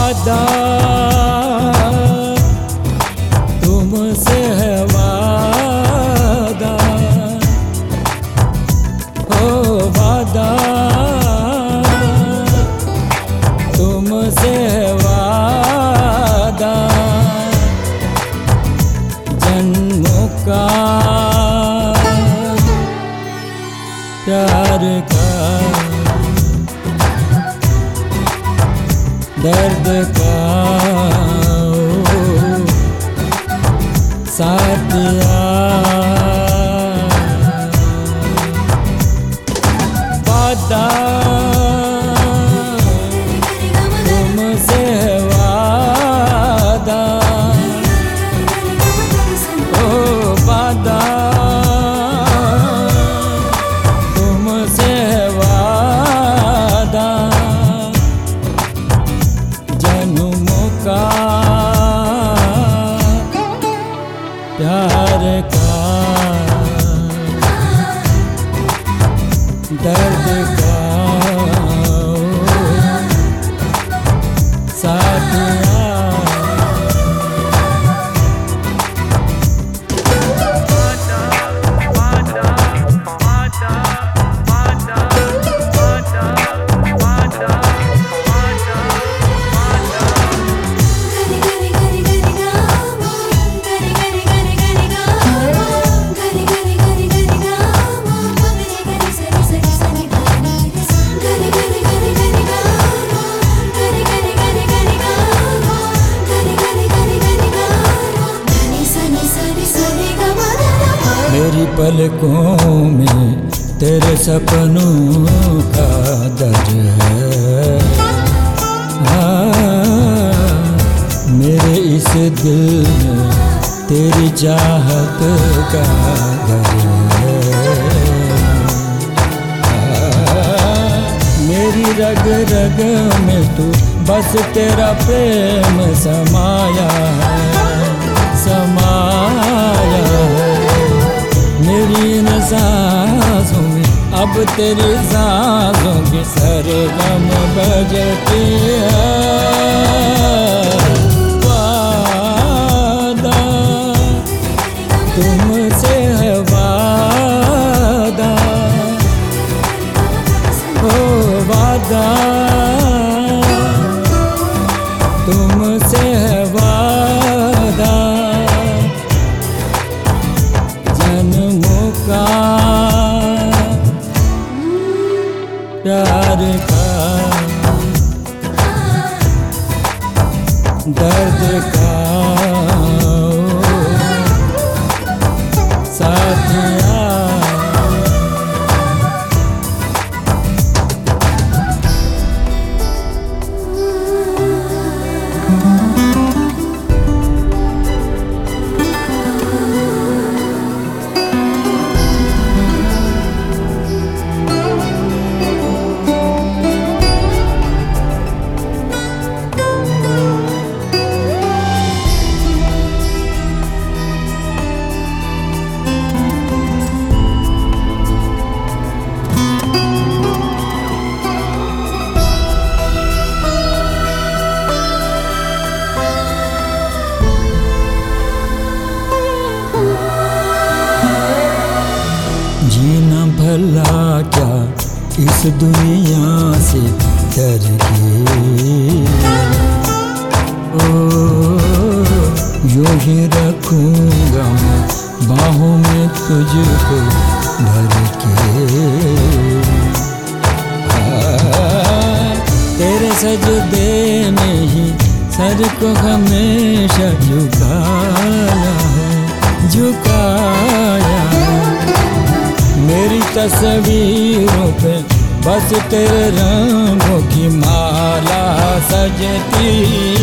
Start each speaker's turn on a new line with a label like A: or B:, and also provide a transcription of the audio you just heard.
A: वादा तुमसे है वादा, ओ वादा तुमसे है वादा, जन्मों का प्यार का दर्द का साथिया, वादा तुमसे है वादा, ओ वादा तुमसे है वादा, जन्मों का प्यार का दर्द का साथिया। मेरी पलकों में तेरे सपनों का दर्द है, मेरे इस दिल में तेरी चाहत का घर है, मेरी रग रग में तू बस तेरा प्रेम समाया है, समाया है, मेरी इन सांसों में अब तेरी सांसों की सरगम बजती है, वादा तुमसे है वादा, ओ वादा तुमसे है वादा, जन्मों का प्यार का दर्द का साथिया। जीना भला क्या इस दुनिया से डर के, ओ यूं ही रखूंगा मैं बाहों में तुझको भर के, तेरे सजदे में ही सर को हमेशा झुकाया है, झुकाया है, मेरी तस्वीरों पे बस तेरे रंगों की माला सजती